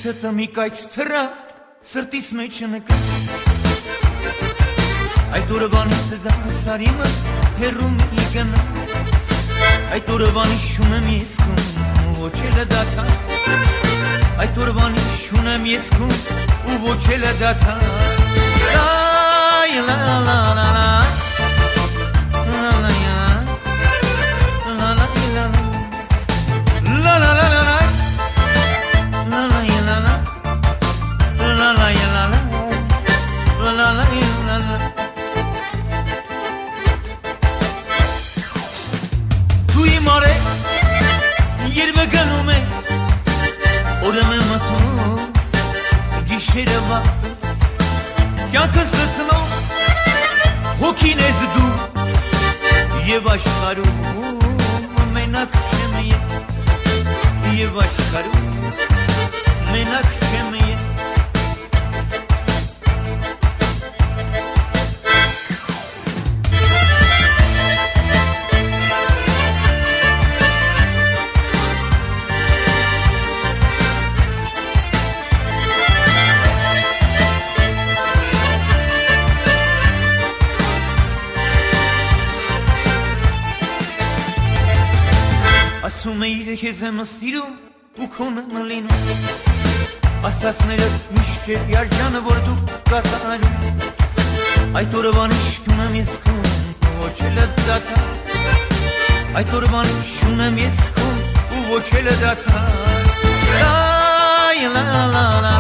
Птицата ми кайт стара, сърти смеченека. Ай турбаните да царима, herumigana. Ай турбани шунам искам, увочеле дата. Ай турбани шунам искам, увочеле дата. Лай ла ла ла ла. توی ماره یر بگنومه Orame mato gişere var Ya kızlısına Hokinez du Ye başkaru Menak çemeye Ye başkaru Menak çemeye Assumeire che siamo stilo bu come malino Asasneler müşte yar canı vurdu katarı Ay turban şuna meskun voçele data Ay turban şuna meskun voçele data La la la la